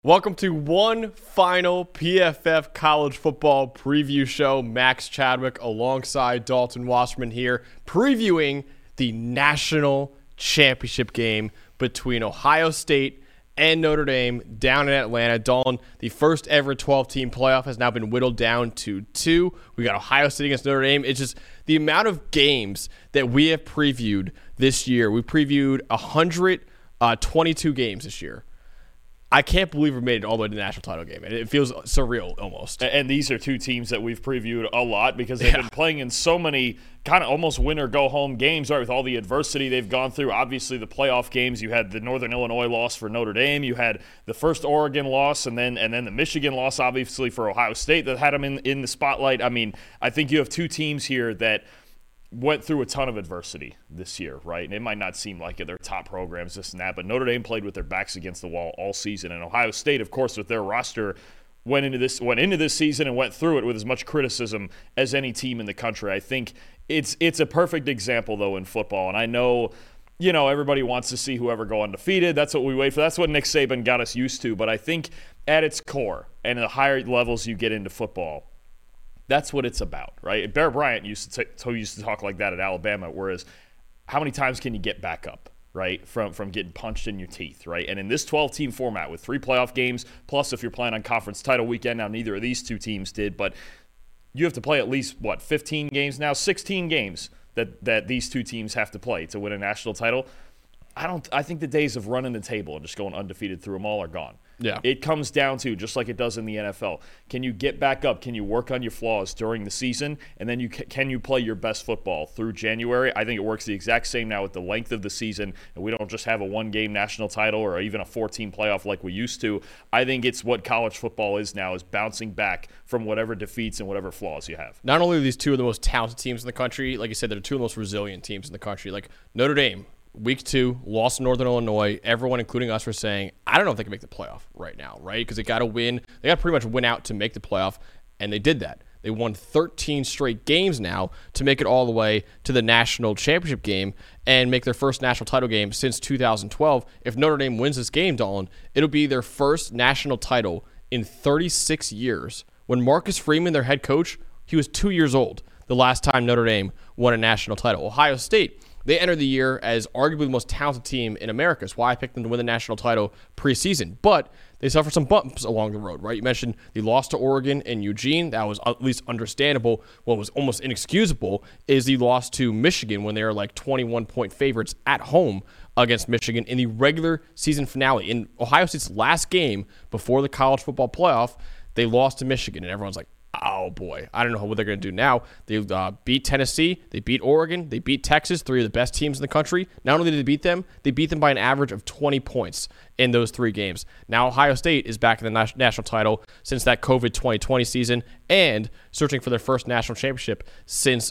Welcome to one final PFF college football preview show. Max Chadwick alongside Dalton Wasserman here, previewing the national championship game between Ohio State and Notre Dame down in Atlanta. Dalton, the first ever 12-team playoff has now been whittled down to 2. We got Ohio State against Notre Dame. It's just the amount of games that we have previewed this year. We previewed 122 games this year. I can't believe we made it all the way to the national title game. It feels surreal almost. And these are two teams that we've previewed a lot because they've been playing in so many kind of almost win-or-go-home games, right, with all the adversity they've gone through. Obviously, the playoff games, you had the Northern Illinois loss for Notre Dame. You had the first Oregon loss and then the Michigan loss, obviously, for Ohio State that had them in the spotlight. I mean, I think you have two teams here that went through a ton of adversity this year, right? And it might not seem like it. They're top programs, this and that, but Notre Dame played with their backs against the wall all season. And Ohio State, of course, with their roster, went into this season and went through it with as much criticism as any team in the country. I think it's a perfect example, though, in football. And I know, everybody wants to see whoever go undefeated. That's what we wait for. That's what Nick Saban got us used to. But I think at its core and the higher levels you get into football, that's what it's about, right? Bear Bryant used to talk like that at Alabama, whereas how many times can you get back up, right, from getting punched in your teeth, right? And in this 12-team format with 3 playoff games, plus if you're playing on conference title weekend, now neither of these two teams did, but you have to play at least, 15 games now? 16 games that these two teams have to play to win a national title. I think the days of running the table and just going undefeated through them all are gone. Yeah. It comes down to, just like it does in the NFL, can you get back up? Can you work on your flaws during the season? And then can you play your best football through January? I think it works the exact same now with the length of the season, and we don't just have a one-game national title or even a 14 playoff like we used to. I think it's what college football is now, is bouncing back from whatever defeats and whatever flaws you have. Not only are these two of the most talented teams in the country, like you said, they're two of the most resilient teams in the country. Like Notre Dame, Week 2, lost to Northern Illinois. Everyone, including us, were saying, I don't know if they can make the playoff right now, right? Because they got to win. They got to pretty much win out to make the playoff, and they did that. They won 13 straight games now to make it all the way to the national championship game and make their first national title game since 2012. If Notre Dame wins this game, Dolan, it'll be their first national title in 36 years. When Marcus Freeman, their head coach, he was 2 years old the last time Notre Dame won a national title. Ohio State, they entered the year as arguably the most talented team in America. That's why I picked them to win the national title preseason. But they suffered some bumps along the road, right? You mentioned the loss to Oregon and Eugene. That was at least understandable. What was almost inexcusable is the loss to Michigan when they were like 21-point favorites at home against Michigan in the regular season finale. In Ohio State's last game before the college football playoff, they lost to Michigan, and everyone's like, oh, boy, I don't know what they're going to do now. They beat Tennessee. They beat Oregon. They beat Texas, 3 of the best teams in the country. Not only did they beat them by an average of 20 points in those 3 games. Now Ohio State is back in the national title since that COVID 2020 season and searching for their first national championship since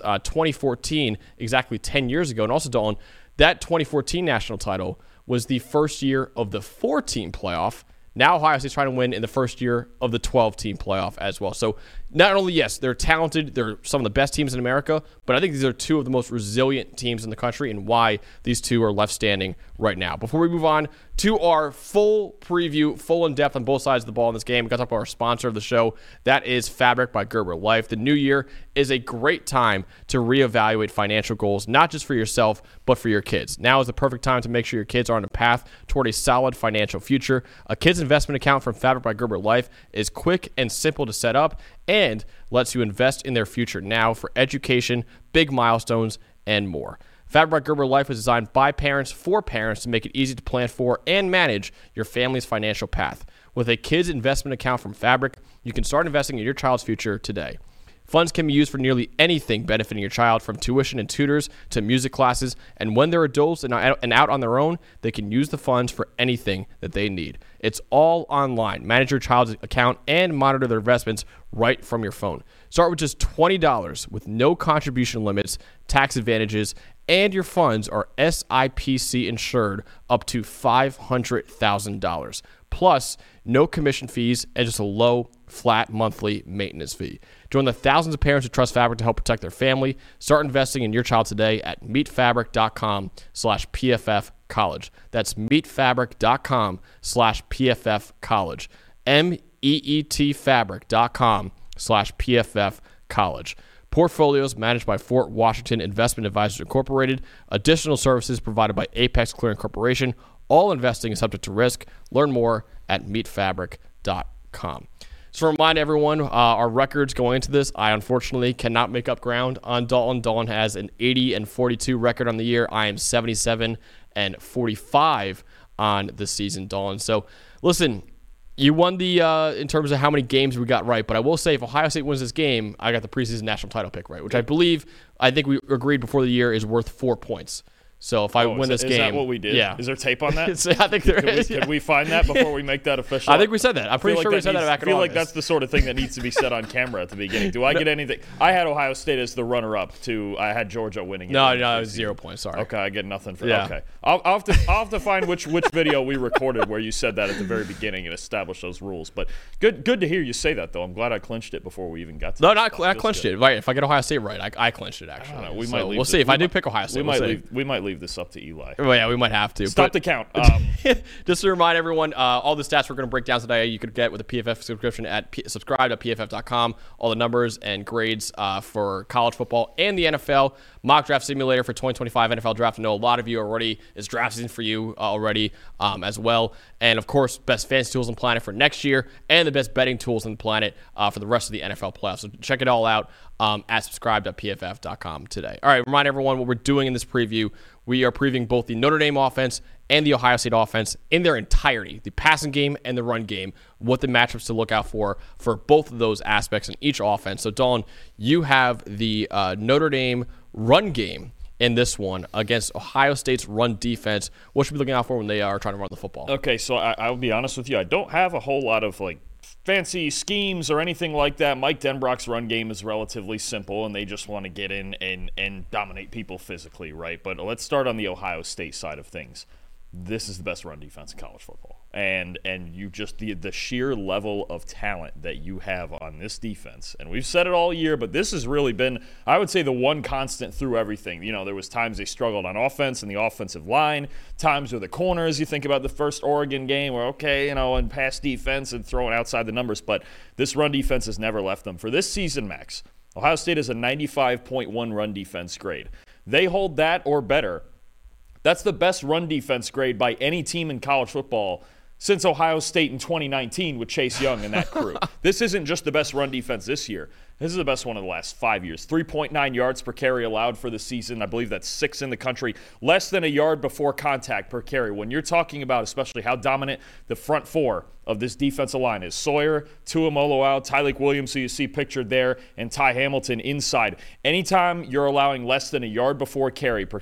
2014, exactly 10 years ago. And also, Dolan, that 2014 national title was the first year of the 4-team playoff. Now Ohio State's trying to win in the first year of the 12-team playoff as well. So not only, yes, they're talented, they're some of the best teams in America, but I think these are two of the most resilient teams in the country and why these two are left standing right now. Before we move on to our full preview, full in-depth on both sides of the ball in this game, we've got to talk about our sponsor of the show. That is Fabric by Gerber Life. The new year is a great time to reevaluate financial goals, not just for yourself, but for your kids. Now is the perfect time to make sure your kids are on a path toward a solid financial future. A kid's investment account from Fabric by Gerber Life is quick and simple to set up and lets you invest in their future now for education, big milestones, and more. Fabric by Gerber Life was designed by parents for parents to make it easy to plan for and manage your family's financial path. With a kid's investment account from Fabric, you can start investing in your child's future today. Funds can be used for nearly anything benefiting your child, from tuition and tutors to music classes, and when they're adults and out on their own, they can use the funds for anything that they need. It's all online. Manage your child's account and monitor their investments right from your phone. Start with just $20 with no contribution limits, tax advantages, and your funds are SIPC insured up to $500,000. Plus, no commission fees and just a low flat monthly maintenance fee. Join the thousands of parents who trust Fabric to help protect their family. Start investing in your child today at meetfabric.com/PFF college. That's meetfabric.com/PFF college. meetfabric.com/PFF college. Portfolios managed by Fort Washington Investment Advisors Incorporated. Additional services provided by Apex Clearing Corporation. All investing is subject to risk. Learn more at meetfabric.com. So to remind everyone, our records going into this, I unfortunately cannot make up ground on Dalton. Dalton has an 80-42 record on the year. I am 77-45 on the season, Dalton. So listen, you won the in terms of how many games we got right, but I will say if Ohio State wins this game, I got the preseason national title pick right, which I think we agreed before the year is worth 4 points. So if I win this game, is that what we did? Yeah. Is there tape on that? I think there is. Can we find that before we make that official? I think we said that. I'm pretty sure we said that back in August. I feel like that's the sort of thing that needs to be said on camera at the beginning. Do I get anything? I had Ohio State as the runner-up to. I had Georgia winning. No, it was 0 points. Sorry. Okay, I get nothing for that. Okay, I'll have to find which video we recorded where you said that at the very beginning and establish those rules. But good to hear you say that though. I'm glad I clinched it before we even got to. No, I clinched it. Right, if I get Ohio State right, I clinched it actually. We'll see if I do pick Ohio State. We might leave this up to Eli. Well, yeah, we might have to. Stop the count. Just to remind everyone, all the stats we're going to break down today, you could get with a PFF subscription at subscribe.pff.com. All the numbers and grades for college football and the NFL. Mock draft simulator for 2025 NFL draft. I know a lot of you already is draft season for you already as well. And of course, best fantasy tools on the planet for next year and the best betting tools on the planet for the rest of the NFL playoffs. So check it all out at subscribe.pff.com today. All right, remind everyone what we're doing in this preview. We are previewing both the Notre Dame offense and the Ohio State offense in their entirety, the passing game and the run game, what the matchups to look out for both of those aspects in each offense. So, Dawn, you have the Notre Dame run game in this one against Ohio State's run defense. What should we be looking out for when they are trying to run the football? Okay, so I'll be honest with you. I don't have a whole lot of, fancy schemes or anything like that. Mike Denbrock's run game is relatively simple, and they just want to get in and dominate people physically, right? But let's start on the Ohio State side of things. This is the best run defense in college football. And you just the sheer level of talent that you have on this defense. And we've said it all year, but this has really been, I would say, the one constant through everything. You know, there was times they struggled on offense and the offensive line, times with the corners. You think about the first Oregon game where, and pass defense and throwing outside the numbers, but this run defense has never left them. For this season, Max, Ohio State has a 95.1 run defense grade. They hold that or better. That's the best run defense grade by any team in college football since Ohio State in 2019 with Chase Young and that crew. This isn't just the best run defense this year. This is the best one of the last 5 years. 3.9 yards per carry allowed for the season. I believe that's 6th in the country. Less than a yard before contact per carry. When you're talking about especially how dominant the front four of this defensive line is, Sawyer, Tuamoloau, Tyleik Williams, who you see pictured there, and Ty Hamilton inside. Anytime you're allowing less than a yard before carry per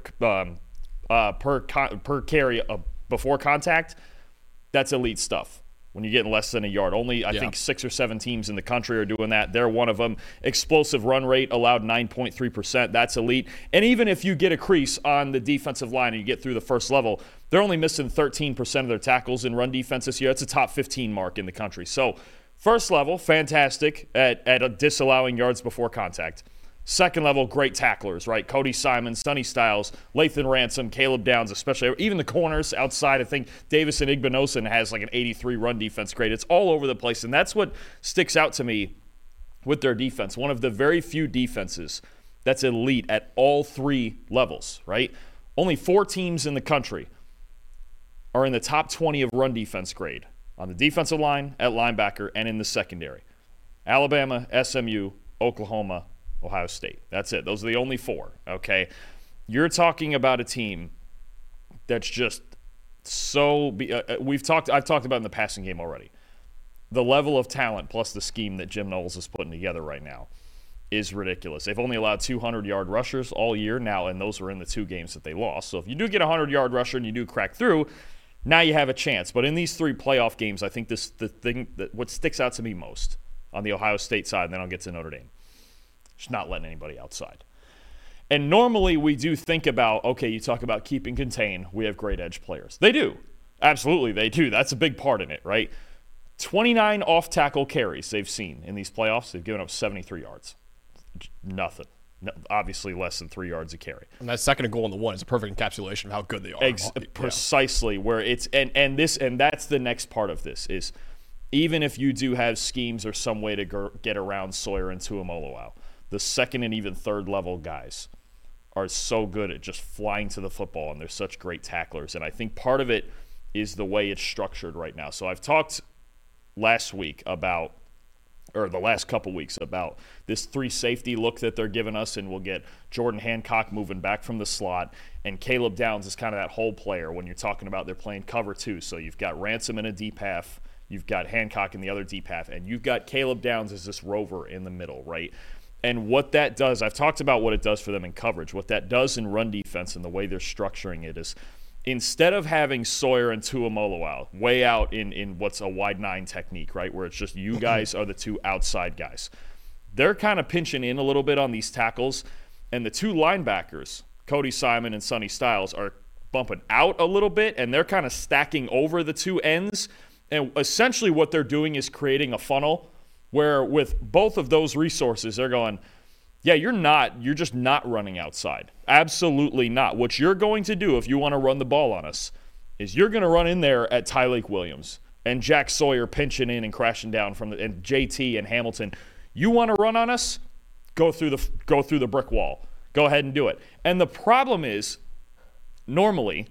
carry before contact, that's elite stuff. When you're getting less than a yard, I think 6 or 7 teams in the country are doing that. They're one of them. Explosive run rate allowed 9.3%. That's elite. And even if you get a crease on the defensive line and you get through the first level, they're only missing 13% of their tackles in run defense this year. It's a top 15 mark in the country. So first level, fantastic at disallowing yards before contact. Second level, great tacklers, right? Cody Simon, Sonny Styles, Lathan Ransom, Caleb Downs, especially. Even the corners outside, I think Davison Igbinosun has an 83 run defense grade. It's all over the place, and that's what sticks out to me with their defense. One of the very few defenses that's elite at all 3 levels, right? Only 4 teams in the country are in the top 20 of run defense grade on the defensive line, at linebacker, and in the secondary. Alabama, SMU, Oklahoma, Ohio State. That's it. Those are the only 4, okay? You're talking about a team that's just so I've talked about in the passing game already. The level of talent plus the scheme that Jim Knowles is putting together right now is ridiculous. They've only allowed 200-yard rushers all year now, and those were in the 2 games that they lost. So if you do get a 100-yard rusher and you do crack through, now you have a chance. But in these 3 playoff games, I think the thing that what sticks out to me most on the Ohio State side, and then I'll get to Notre Dame, just not letting anybody outside. And normally we do think about, okay, you talk about keep and contain. We have great edge players. They do. Absolutely, they do. That's a big part in it, right? 29 off-tackle carries they've seen in these playoffs. They've given up 73 yards. Nothing. No, obviously less than 3 yards a carry. And that second goal in the one is a perfect encapsulation of how good they are. Precisely where it's and that's the next part of this is even if you do have schemes or some way to get around Sawyer and Tuimoloau, the second and even third level guys are so good at just flying to the football, and they're such great tacklers. And I think part of it is the way it's structured right now. So I've talked last week about, or the last couple weeks, about this 3 safety look that they're giving us, and we'll get Jordan Hancock moving back from the slot, and Caleb Downs is kind of that whole player when you're talking about they're playing cover 2. So you've got Ransom in a deep half, you've got Hancock in the other deep half, and you've got Caleb Downs as this rover in the middle, right? And what that does, I've talked about what it does for them in coverage. What that does in run defense and the way they're structuring it is instead of having Sawyer and Tuimoloau way out in what's a wide 9 technique, right, where it's just you guys are the 2 outside guys, they're kind of pinching in a little bit on these tackles, and the 2 linebackers, Cody Simon and Sonny Styles, are bumping out a little bit, and they're kind of stacking over the 2 ends. And essentially what they're doing is creating a funnel where with both of those resources, they're going, yeah, you're just not running outside. Absolutely not. What you're going to do if you want to run the ball on us is you're going to run in there at Tyleik Williams and Jack Sawyer pinching in and crashing down and JT and Hamilton. You want to run on us? Go through the brick wall. Go ahead and do it. And the problem is, normally,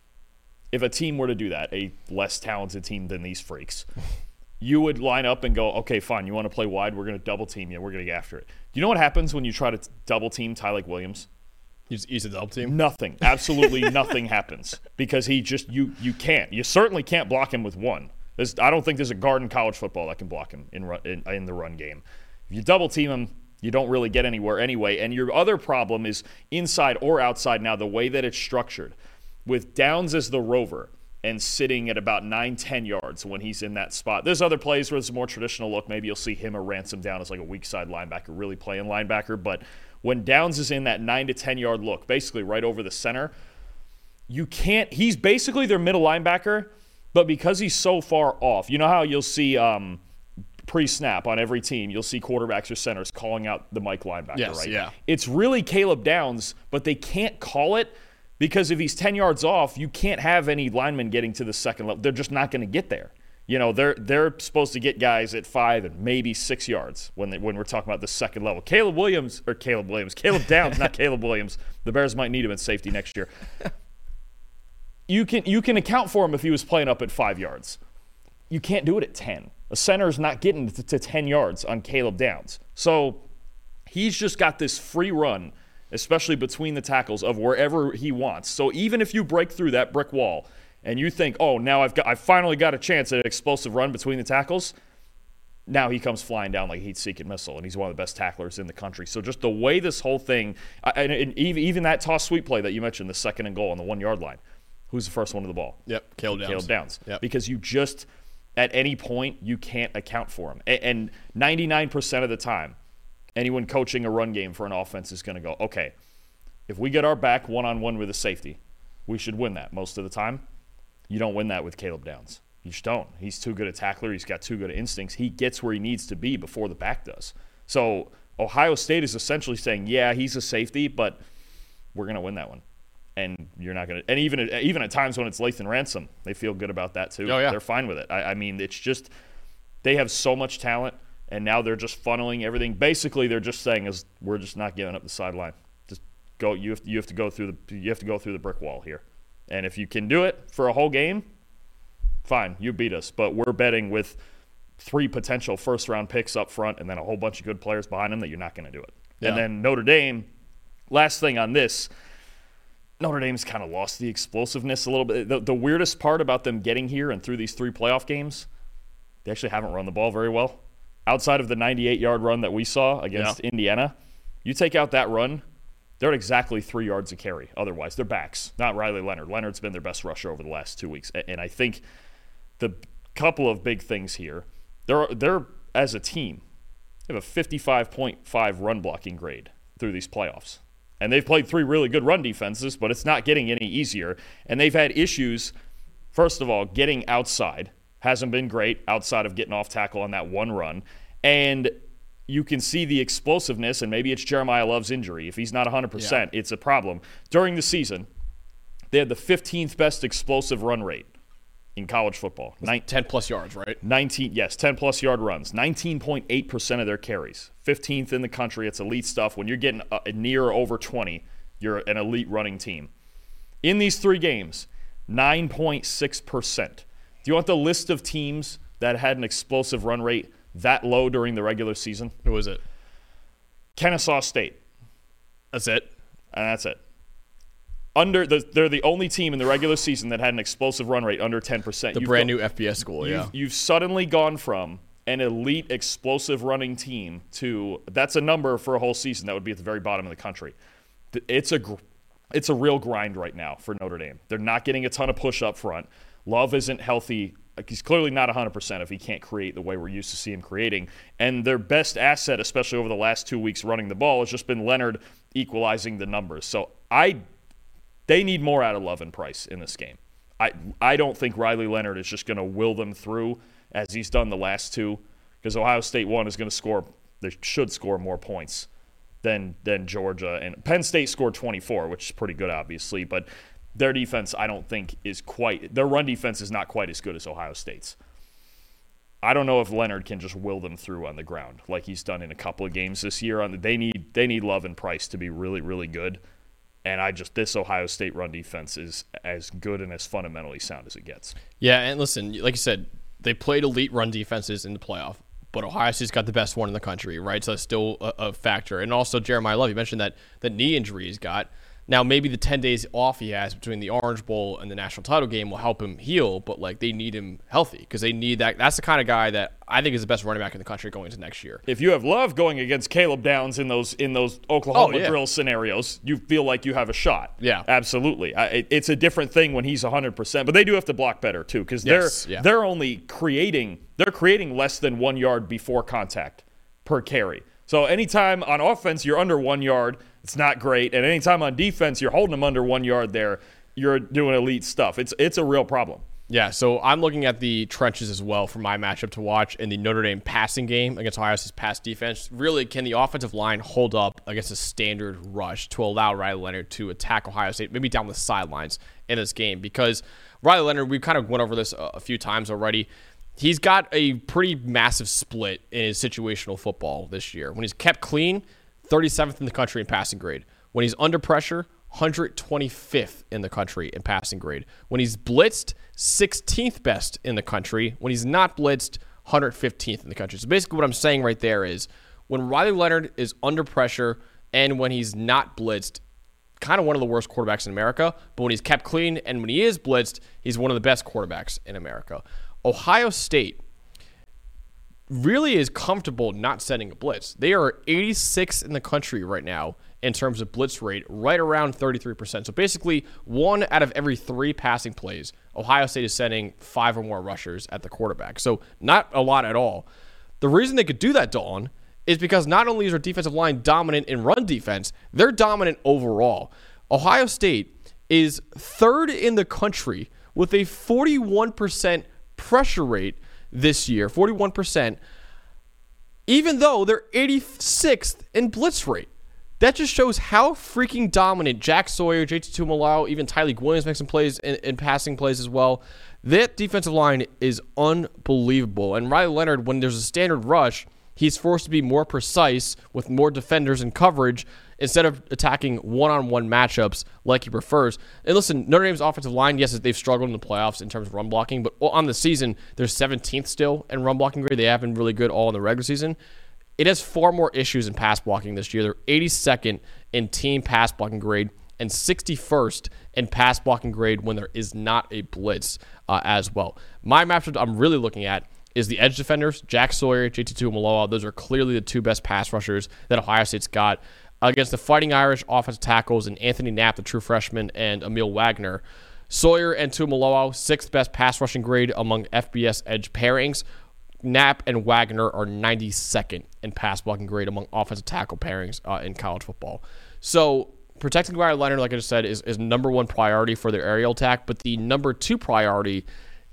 if a team were to do that, a less talented team than these freaks, you would line up and go, okay, fine, you want to play wide, we're going to double team you, we're going to get after it. Do you know what happens when you try to double team Tyleik Williams? He's a double team? Nothing. Absolutely nothing happens because you can't. You certainly can't block him with one. I don't think there's a guard in college football that can block him in the run game. If you double team him, you don't really get anywhere anyway. And your other problem is inside or outside now, the way that it's structured. With Downs as the rover and sitting at about 9-10 yards when he's in that spot. There's other plays where it's a more traditional look. Maybe you'll see him or Ransom down as like a weak side linebacker, really playing linebacker. But when Downs is in that 9 to 10 yard look, basically right over the center, he's basically their middle linebacker, but because he's so far off, you know how you'll see pre-snap on every team, you'll see quarterbacks or centers calling out the Mike linebacker, yes, right? Yeah. It's really Caleb Downs, but they can't call it because if he's 10 yards off, you can't have any linemen getting to the second level. They're just not going to get there. You know, they're supposed to get guys at 5 and maybe 6 yards when we're talking about the second level. Caleb Downs, not Caleb Williams. The Bears might need him at safety next year. You can account for him if he was playing up at 5 yards. You can't do it at 10. A center is not getting to 10 yards on Caleb Downs. So he's just got this free run, especially between the tackles, of wherever he wants. So even if you break through that brick wall and you think, oh, now I've finally got a chance at an explosive run between the tackles, now he comes flying down like a heat-seeking missile, and he's one of the best tacklers in the country. So just the way this whole thing, and even that toss sweep play that you mentioned, the second and goal on the 1 yard line, who's the first one to the ball? Yep, Caleb Downs. Yep. Because you just, at any point, you can't account for him. And 99% of the time, anyone coaching a run game for an offense is going to go, okay, if we get our back one-on-one with a safety, we should win that most of the time. You don't win that with Caleb Downs. You just don't. He's too good a tackler. He's got too good of instincts. He gets where he needs to be before the back does. So Ohio State is essentially saying, yeah, he's a safety, but we're going to win that one. And you're not going to – and even at times when it's Lathan Ransom, they feel good about that too. Oh, yeah. They're fine with it. I mean, it's just they have so much talent, and now they're just funneling everything. Basically, they're just saying is we're just not giving up the sideline. Just go. You have to go through the brick wall here. And if you can do it for a whole game, fine, you beat us. But we're betting with 3 potential first-round picks up front and then a whole bunch of good players behind them that you're not going to do it. Yeah. And then Notre Dame, last thing on this, Notre Dame's kind of lost the explosiveness a little bit. The weirdest part about them getting here and through these 3 playoff games, they actually haven't run the ball very well. Outside of the 98-yard run that we saw against Indiana, you take out that run, they're at exactly 3 yards a carry. Otherwise, they're backs, not Riley Leonard. Leonard's been their best rusher over the last 2 weeks. And I think the couple of big things here, they're as a team, they have a 55.5 run blocking grade through these playoffs. And they've played 3 really good run defenses, but it's not getting any easier. And they've had issues, first of all, getting outside, hasn't been great outside of getting off tackle on that one run. And you can see the explosiveness, and maybe it's Jeremiah Love's injury. If he's not 100%, it's a problem. During the season, they had the 15th best explosive run rate in college football. 10-plus yards, right? 10-plus yard runs. 19.8% of their carries. 15th in the country. It's elite stuff. When you're getting near or over 20, you're an elite running team. In these 3 games, 9.6%. Do you want the list of teams that had an explosive run rate that low during the regular season? Who was it? Kennesaw State. That's it? And that's it. They're the only team in the regular season that had an explosive run rate under 10%. The brand new FBS school, yeah. You've suddenly gone from an elite explosive running team to – that's a number for a whole season that would be at the very bottom of the country. It's a real grind right now for Notre Dame. They're not getting a ton of push up front. Love isn't healthy. He's clearly not 100% if he can't create the way we're used to see him creating. And their best asset, especially over the last 2 weeks running the ball, has just been Leonard equalizing the numbers. So they need more out of Love and Price in this game. I don't think Riley Leonard is just going to will them through as he's done the last 2, because Ohio State is going to score. They should score more points than Georgia. And Penn State scored 24, which is pretty good, obviously. But their defense, I don't think, is quite – their run defense is not quite as good as Ohio State's. I don't know if Leonard can just will them through on the ground like he's done in a couple of games this year. They need Love and Price to be really, really good. And this Ohio State run defense is as good and as fundamentally sound as it gets. Yeah, and listen, like you said, they played elite run defenses in the playoff, but Ohio State's got the best one in the country, right? So that's still a factor. And also Jeremiah Love, you mentioned that the knee injury he's got. Now, maybe the 10 days off he has between the Orange Bowl and the national title game will help him heal, but they need him healthy because they need that. That's the kind of guy that I think is the best running back in the country going into next year. If you have Love going against Caleb Downs in those Oklahoma drill scenarios, you feel like you have a shot. Yeah, absolutely. It's a different thing when he's 100%, but they do have to block better too because they're only creating less than 1 yard before contact per carry. So anytime on offense you're under 1 yard, it's not great. And anytime on defense you're holding them under 1 yard there, you're doing elite stuff. It's a real problem. Yeah, so I'm looking at the trenches as well for my matchup to watch in the Notre Dame passing game against Ohio State's pass defense. Really, can the offensive line hold up against a standard rush to allow Riley Leonard to attack Ohio State, maybe down the sidelines in this game? Because Riley Leonard, we kind of went over this a few times already. He's got a pretty massive split in his situational football this year. When he's kept clean, 37th in the country in passing grade. When he's under pressure, 125th in the country in passing grade. When he's blitzed, 16th best in the country. When he's not blitzed, 115th in the country. So basically what I'm saying right there is when Riley Leonard is under pressure and when he's not blitzed, kind of one of the worst quarterbacks in America. But when he's kept clean and when he is blitzed, he's one of the best quarterbacks in America. Ohio State really is comfortable not sending a blitz. They are 86th in the country right now in terms of blitz rate, right around 33%. So basically, 1 out of every 3 passing plays, Ohio State is sending 5 or more rushers at the quarterback. So not a lot at all. The reason they could do that, Dawn, is because not only is their defensive line dominant in run defense, they're dominant overall. Ohio State is 3rd in the country with a 41% pressure rate this year, 41%, even though they're 86th in blitz rate. That just shows how freaking dominant Jack Sawyer, JT Tuimoloau, even Tyleik Williams makes some plays in passing plays as well. That defensive line is unbelievable. And Riley Leonard, when there's a standard rush, he's forced to be more precise with more defenders in coverage instead of attacking one-on-one matchups like he prefers. And listen, Notre Dame's offensive line, yes, they've struggled in the playoffs in terms of run blocking, but on the season, they're 17th still in run blocking grade. They have been really good all in the regular season. It has far more issues in pass blocking this year. They're 82nd in team pass blocking grade and 61st in pass blocking grade when there is not a blitz as well. My matchup I'm really looking at is the edge defenders, Jack Sawyer, JT Tuimoloau. Those are clearly the 2 best pass rushers that Ohio State's got. Against the Fighting Irish offensive tackles and Anthony Knapp, the true freshman, and Emil Wagner. Sawyer and Tuimoloau, 6th best pass rushing grade among FBS edge pairings. Knapp and Wagner are 92nd in pass blocking grade among offensive tackle pairings in college football. So protecting Riley Leonard, like I just said, is number 1 priority for their aerial attack, but the number 2 priority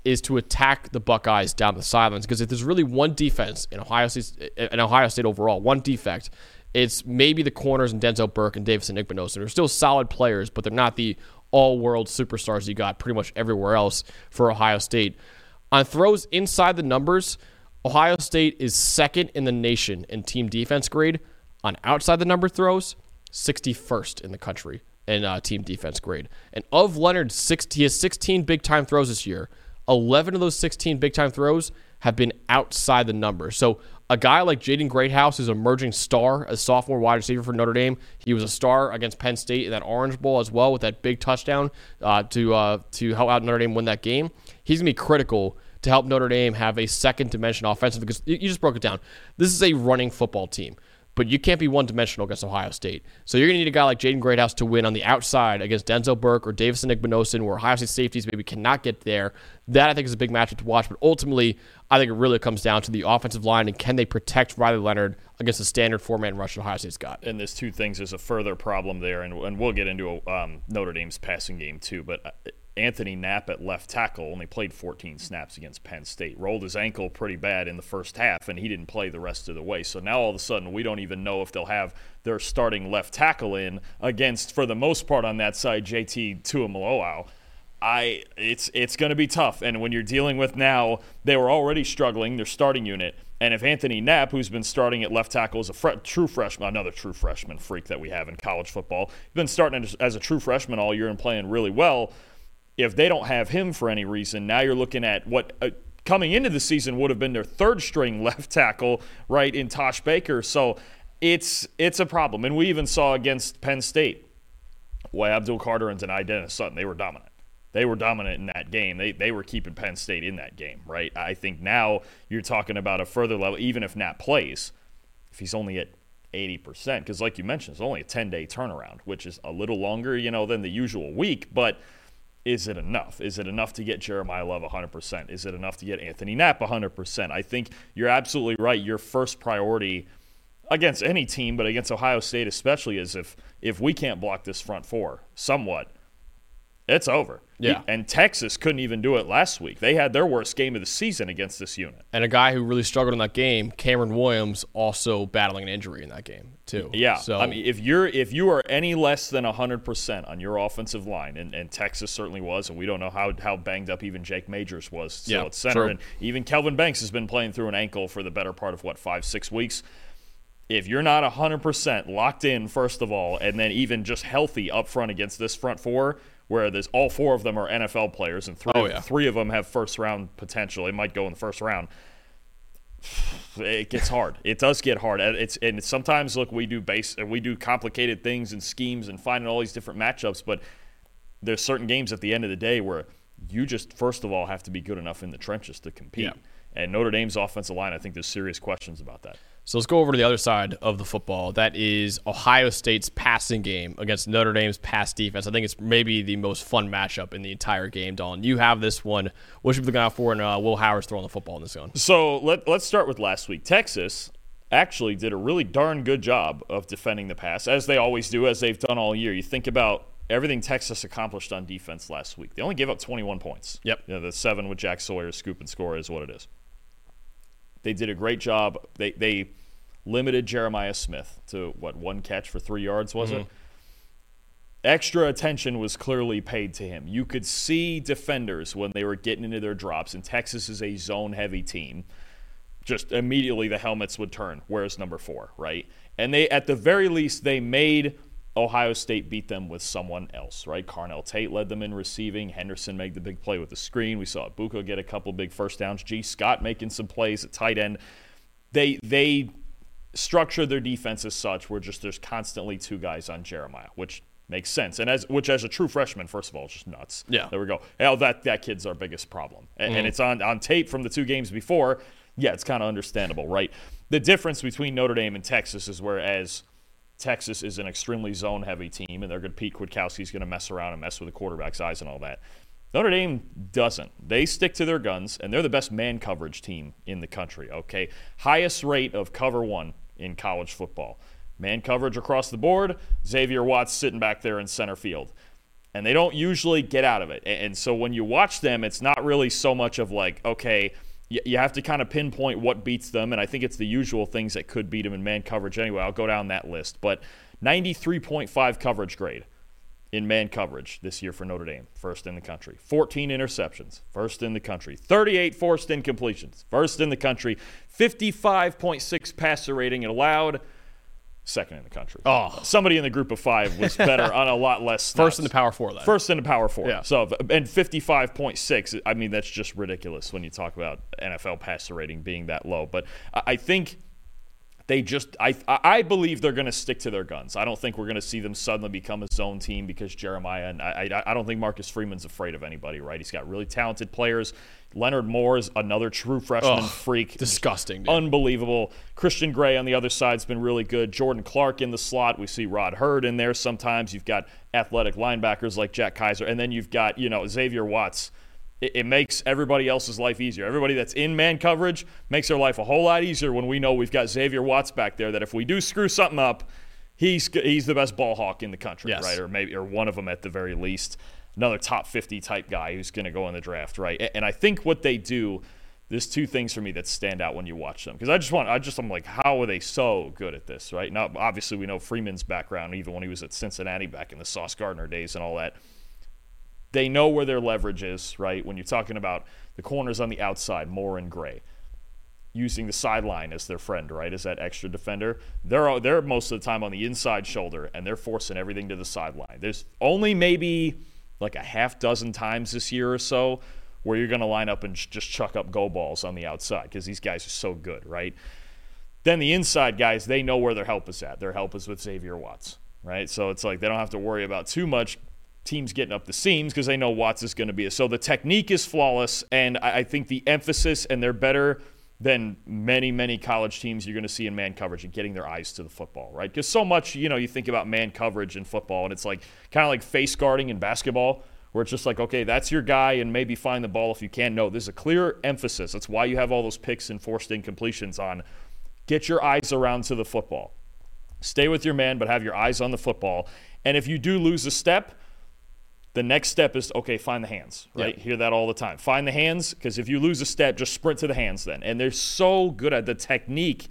is to attack the Buckeyes down the sidelines. Because if there's really one defense in Ohio State overall, one defect, it's maybe the corners and Denzel Burke and Davison Igbinosun. They're still solid players, but they're not the all-world superstars you got pretty much everywhere else for Ohio State. On throws inside the numbers, Ohio State is second in the nation in team defense grade. On outside the number throws, 61st in the country in team defense grade. And of Leonard's he has 16 big-time throws this year. 11 of those 16 big-time throws have been outside the numbers. So a guy like Jaden Greathouse is an emerging star, a sophomore wide receiver for Notre Dame. He was a star against Penn State in that Orange Bowl as well with that big touchdown to help out Notre Dame win that game. He's going to be critical to help Notre Dame have a second dimension offensive, because you just broke it down. This is a running football team, but you can't be one-dimensional against Ohio State. So you're going to need a guy like Jaden Greathouse to win on the outside against Denzel Burke or Davison Igbinosun, where Ohio State safeties maybe cannot get there. That, I think, is a big matchup to watch. But ultimately, I think it really comes down to the offensive line and can they protect Riley Leonard against the standard four-man rush that Ohio State's got. And there's two things. There's a further problem there, and we'll get into Notre Dame's passing game too. But Anthony Knapp at left tackle only played 14 snaps against Penn State. Rolled his ankle pretty bad in the first half, and he didn't play the rest of the way. So now all of a sudden we don't even know if they'll have their starting left tackle in against, for the most part on that side, JT Tuimoloau. It's going to be tough. And when you're dealing with now, they were already struggling, their starting unit. And if Anthony Knapp, who's been starting at left tackle as a true freshman, another true freshman freak that we have in college football, been starting as a true freshman all year and playing really well. If they don't have him for any reason, now you're looking at what coming into the season would have been their third-string left tackle, right, in Tosh Baker. So it's a problem. And we even saw against Penn State, Abdul Carter and Denai Dennis Sutton, they were dominant. They were dominant in that game. They were keeping Penn State in that game, right? I think now you're talking about a further level, even if Knapp plays, if he's only at 80%, because like you mentioned, it's only a 10-day turnaround, which is a little longer, than the usual week, but is it enough? Is it enough to get Jeremiah Love 100%? Is it enough to get Anthony Knapp 100%? I think you're absolutely right. Your first priority against any team, but against Ohio State especially, is if we can't block this front four somewhat, it's over. Yeah. And Texas couldn't even do it last week. They had their worst game of the season against this unit. And a guy who really struggled in that game, Cameron Williams, also battling an injury in that game too. Yeah. So I mean, if you are any less than 100% on your offensive line, and Texas certainly was, and we don't know how banged up even Jake Majors was still at center, true. And even Kelvin Banks has been playing through an ankle for the better part of 5-6 weeks. If you're not 100% locked in, first of all, and then even just healthy up front against this front four, where there's all four of them are NFL players, and three of them have first-round potential. It might go in the first round. It gets hard. It does get hard. And sometimes, look, we do complicated things and schemes and finding all these different matchups, but there's certain games at the end of the day where you just, first of all, have to be good enough in the trenches to compete. Yeah. And Notre Dame's offensive line, I think there's serious questions about that. So let's go over to the other side of the football. That is Ohio State's passing game against Notre Dame's pass defense. I think it's maybe the most fun matchup in the entire game, Dalton. You have this one. What should we be looking out for? And Will Howard's throwing the football in this one. So let's start with last week. Texas actually did a really darn good job of defending the pass, as they always do, as they've done all year. You think about everything Texas accomplished on defense last week. They only gave up 21 points. Yep. The 7 with Jack Sawyer, scoop and score is what it is. They did a great job. They limited Jeremiah Smith to, one catch for 3 yards, was it? Extra attention was clearly paid to him. You could see defenders when they were getting into their drops, and Texas is a zone-heavy team. Just immediately the helmets would turn. Where's number 4, right? And they, at the very least, they made Ohio State beat them with someone else, right? Carnell Tate led them in receiving. Henderson made the big play with the screen. We saw Buka get a couple big first downs. G. Scott making some plays at tight end. They structure their defense as such where just there's constantly 2 guys on Jeremiah, which makes sense. And as a true freshman, first of all, it's just nuts. Yeah. There we go. Hell, that kid's our biggest problem. And it's on tape from the 2 games before. Yeah, it's kind of understandable, right? The difference between Notre Dame and Texas is whereas Texas is an extremely zone-heavy team, and Pete Kwiatkowski's going to mess around and mess with the quarterback's eyes and all that. Notre Dame doesn't. They stick to their guns, and they're the best man coverage team in the country, okay? Highest rate of cover 1 in college football. Man coverage across the board, Xavier Watts sitting back there in center field. And they don't usually get out of it. And so when you watch them, it's not really so much of like, okay, you have to kind of pinpoint what beats them. And I think it's the usual things that could beat them in man coverage anyway. I'll go down that list. But 93.5 coverage grade in man coverage this year for Notre Dame, first in the country. 14 interceptions, first in the country. 38 forced incompletions, first in the country. 55.6 passer rating allowed, second in the country. Oh. Somebody in the group of five was better on a lot less snaps. First in the Power 4, then. First in the Power 4. Yeah. So, and 55.6, I mean, that's just ridiculous when you talk about NFL passer rating being that low. But I think I believe they're going to stick to their guns. I don't think we're going to see them suddenly become a zone team because Jeremiah, and I don't think Marcus Freeman's afraid of anybody, right? He's got really talented players. Leonard Moore is another true freshman freak. Disgusting, dude. Unbelievable. Christian Gray on the other side's been really good. Jordan Clark in the slot. We see Rod Hurd in there sometimes. You've got athletic linebackers like Jack Kaiser. And then you've got, Xavier Watts. It makes everybody else's life easier. Everybody that's in man coverage makes their life a whole lot easier when we know we've got Xavier Watts back there, that if we do screw something up, he's the best ball hawk in the country, yes. right? Or one of them at the very least. Another top 50 type guy who's going to go in the draft, right? And I think what they do, there's two things for me that stand out when you watch them. Because I'm like, how are they so good at this, right? Now, obviously, we know Freeman's background, even when he was at Cincinnati back in the Sauce Gardner days and all that. They know where their leverage is, right? When you're talking about the corners on the outside, Moore and Gray, using the sideline as their friend, right, as that extra defender. They're most of the time on the inside shoulder, and they're forcing everything to the sideline. There's only maybe like a half dozen times this year or so where you're going to line up and just chuck up go balls on the outside because these guys are so good, right? Then the inside guys, they know where their help is at. Their help is with Xavier Watts, right? So it's like they don't have to worry about too much teams getting up the seams because they know Watts is going to be. So the technique is flawless, and I think the emphasis, and they're better than many, many college teams you're going to see in man coverage and getting their eyes to the football, right? Because so much, you think about man coverage in football, and it's like kind of like face guarding in basketball, where it's just like, okay, that's your guy, and maybe find the ball if you can. No, there's a clear emphasis. That's why you have all those picks and forced incompletions on get your eyes around to the football. Stay with your man, but have your eyes on the football. And if you do lose a step, the next step is, okay, find the hands, right? Yep. Hear that all the time. Find the hands, because if you lose a step, just sprint to the hands then. And they're so good at the technique.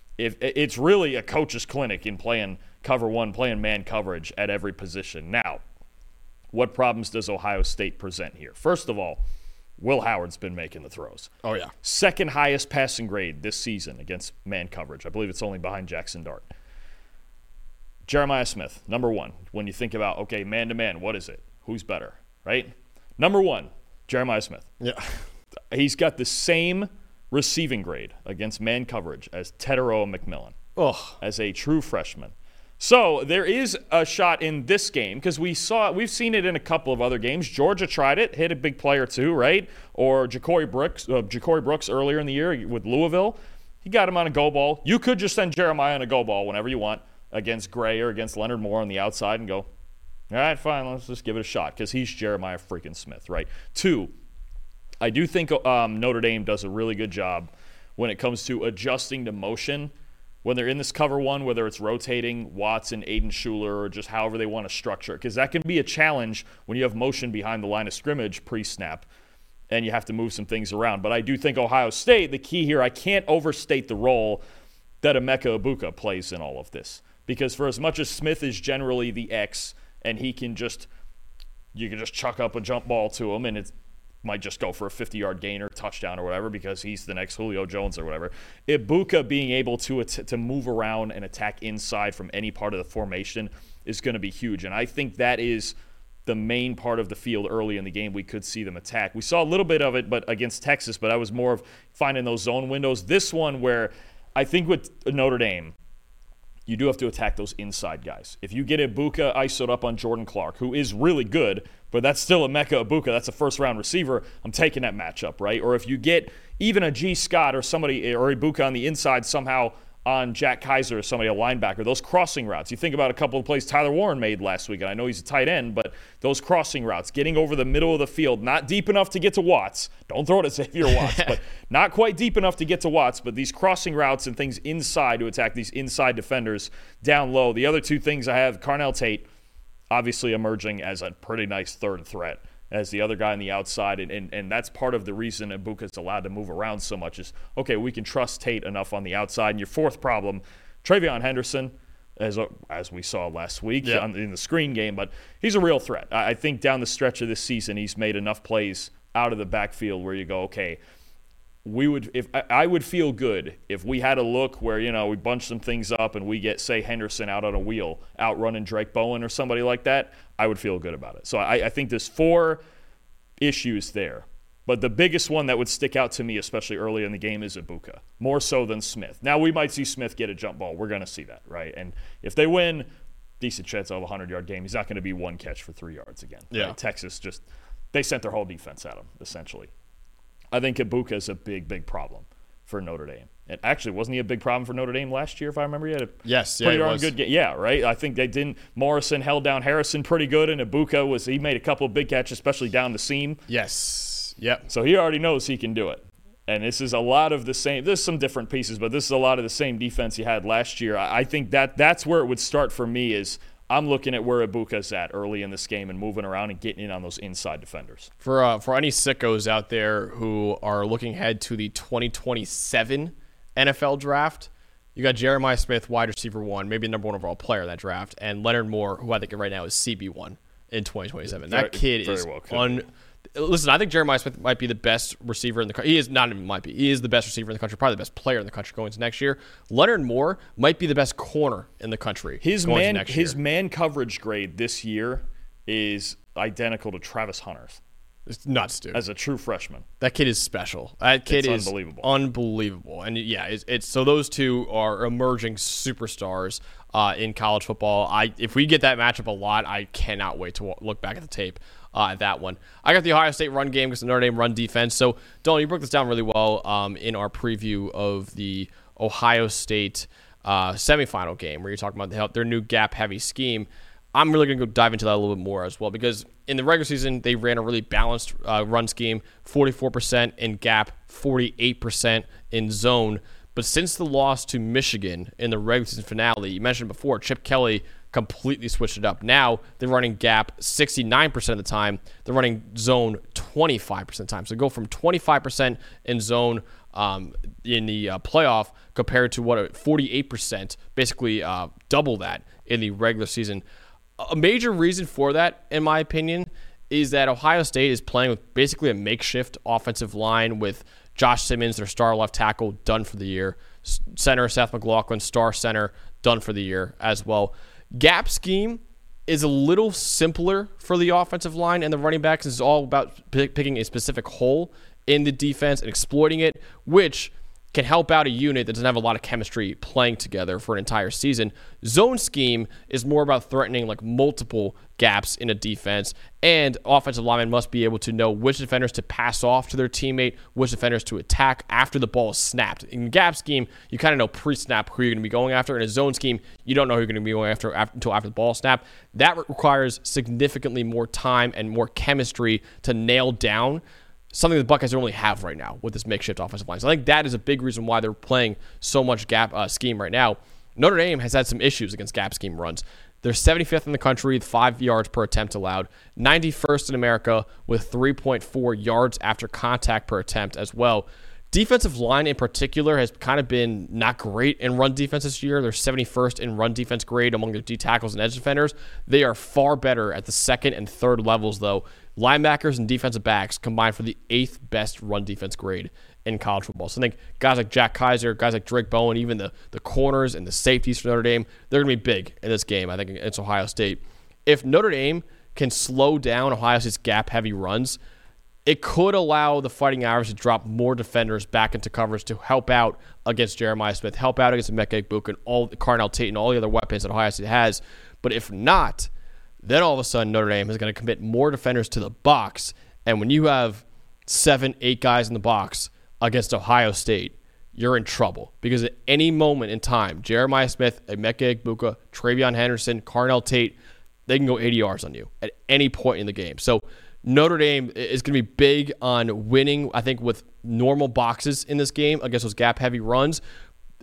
It's really a coach's clinic in playing cover one, playing man coverage at every position. Now, what problems does Ohio State present here? First of all, Will Howard's been making the throws. Oh, yeah. Second highest passing grade this season against man coverage. I believe it's only behind Jackson Dart. Jeremiah Smith, number one. When you think about, okay, man-to-man, what is it? Who's better, right? Number one, Jeremiah Smith. Yeah. He's got the same receiving grade against man coverage as Tetairoa McMillan as a true freshman. So there is a shot in this game because we've seen it in a couple of other games. Georgia tried it, hit a big play or two, right? Or Ja'Cory Brooks earlier in the year with Louisville. He got him on a go ball. You could just send Jeremiah on a go ball whenever you want against Gray or against Leonard Moore on the outside and go, all right, fine, let's just give it a shot because he's Jeremiah freaking Smith, right? Two, I do think Notre Dame does a really good job when it comes to adjusting to motion when they're in this cover one, whether it's rotating Watts and Aiden Schuler or just however they want to structure it, because that can be a challenge when you have motion behind the line of scrimmage pre-snap and you have to move some things around. But I do think Ohio State, the key here, I can't overstate the role that Emeka Egbuka plays in all of this, because for as much as Smith is generally the X, and you can just chuck up a jump ball to him, and it might just go for a 50-yard gain or touchdown or whatever because he's the next Julio Jones or whatever. Egbuka being able to move around and attack inside from any part of the formation is going to be huge, and I think that is the main part of the field early in the game we could see them attack. We saw a little bit of it but against Texas, but I was more of finding those zone windows. This one where I think with Notre Dame, you do have to attack those inside guys. If you get Egbuka isoed up on Jordan Clark, who is really good, but that's still Emeka Egbuka, that's a first-round receiver, I'm taking that matchup, right? Or if you get even a G. Scott or somebody, or Egbuka on the inside somehow on Jack Kaiser or somebody, a linebacker, those crossing routes. You think about a couple of plays Tyler Warren made last week, and I know he's a tight end, but those crossing routes, getting over the middle of the field, not deep enough to get to Watts. Don't throw it at Xavier Watts, but not quite deep enough to get to Watts, but these crossing routes and things inside to attack these inside defenders down low. The other two things I have, Carnell Tate, obviously emerging as a pretty nice third threat as the other guy on the outside, and that's part of the reason Ibuka's allowed to move around so much is, okay, we can trust Tate enough on the outside. And your fourth problem, TreVeyon Henderson, as we saw last week in the screen game, but he's a real threat. I think down the stretch of this season, he's made enough plays out of the backfield where you go, okay, I would feel good if we had a look where, we bunch some things up and we get, say, Henderson out on a wheel, out running Drake Bowen or somebody like that. I would feel good about it. So I think there's 4 issues there. But the biggest one that would stick out to me, especially early in the game, is Ibuka, more so than Smith. Now, we might see Smith get a jump ball. We're going to see that, right? And if they win, decent chance of a 100-yard game. He's not going to be one catch for 3 yards again. Yeah. Right? Texas they sent their whole defense at him, essentially. I think Ibuka is a big, big problem for Notre Dame. And actually, wasn't he a big problem for Notre Dame last year, if I remember? He had a pretty darn good game. Yeah, right? I think they didn't. Morrison held down Harrison pretty good, and Ibuka he made a couple of big catches, especially down the seam. Yes. Yep. So he already knows he can do it. And this is a lot of the same. There's some different pieces, but this is a lot of the same defense he had last year. I think that's where it would start for me is I'm looking at where Ibuka's at early in this game and moving around and getting in on those inside defenders. For any sickos out there who are looking ahead to the 2027 NFL draft, you got Jeremiah Smith, wide receiver 1, maybe the number 1 overall player in that draft, and Leonard Moore, who I think right now is CB1 in 2027. That kid is Listen, I think Jeremiah Smith might be the best receiver in the country. He is not even might be. He is the best receiver in the country, probably the best player in the country going into next year. Leonard Moore might be the best corner in the country. His man coverage grade this year is identical to Travis Hunter's. It's nuts, dude. As a true freshman. That kid is special. That kid is unbelievable. And yeah, it's so those two are emerging superstars in college football. If we get that matchup a lot, I cannot wait to look back at the tape at that one. I got the Ohio State run game because the Notre Dame run defense. So, Dylan, you broke this down really well in our preview of the Ohio State semifinal game where you're talking about their new gap-heavy scheme. I'm really going to go dive into that a little bit more as well because in the regular season, they ran a really balanced run scheme, 44% in gap, 48% in zone. But since the loss to Michigan in the regular season finale, you mentioned before, Chip Kelly completely switched it up. Now they're running gap 69% of the time. They're running zone 25% of the time. So go from 25% in zone in the playoff compared to 48%, basically double that in the regular season. A major reason for that, in my opinion, is that Ohio State is playing with basically a makeshift offensive line with Josh Simmons, their star left tackle, done for the year. Center Seth McLaughlin, star center, done for the year as well. Gap scheme is a little simpler for the offensive line and the running backs. It's all about picking a specific hole in the defense and exploiting it, which can help out a unit that doesn't have a lot of chemistry playing together for an entire season. Zone scheme is more about threatening like multiple gaps in a defense, and offensive linemen must be able to know which defenders to pass off to their teammate, which defenders to attack after the ball is snapped. In gap scheme, you kind of know pre-snap who you're going to be going after. In a zone scheme, you don't know who you're going to be going after until after the ball snap. That requires significantly more time and more chemistry to nail down, something the Buckeyes don't really have right now with this makeshift offensive line. So I think that is a big reason why they're playing so much gap scheme right now. Notre Dame has had some issues against gap scheme runs. They're 75th in the country with 5 yards per attempt allowed, 91st in America with 3.4 yards after contact per attempt as well. Defensive line in particular has kind of been not great in run defense this year. They're 71st in run defense grade among their D tackles and edge defenders. They are far better at the second and third levels, though. Linebackers and defensive backs combined for the 8th best run defense grade in college football. So I think guys like Jack Kaiser, guys like Drake Bowen, even the corners and the safeties for Notre Dame, they're going to be big in this game. I think it's Ohio State. If Notre Dame can slow down Ohio State's gap-heavy runs, it could allow the Fighting Irish to drop more defenders back into coverage to help out against Jeremiah Smith, help out against Emeka Egbuka and all Carnell Tate and all the other weapons that Ohio State has. But if not, then all of a sudden Notre Dame is going to commit more defenders to the box. And when you have 7, 8 guys in the box against Ohio State, you're in trouble. Because at any moment in time, Jeremiah Smith, Emeka Egbuka, TreVeyon Henderson, Carnell Tate, they can go 80 yards on you at any point in the game. So Notre Dame is going to be big on winning, I think, with normal boxes in this game against those gap-heavy runs.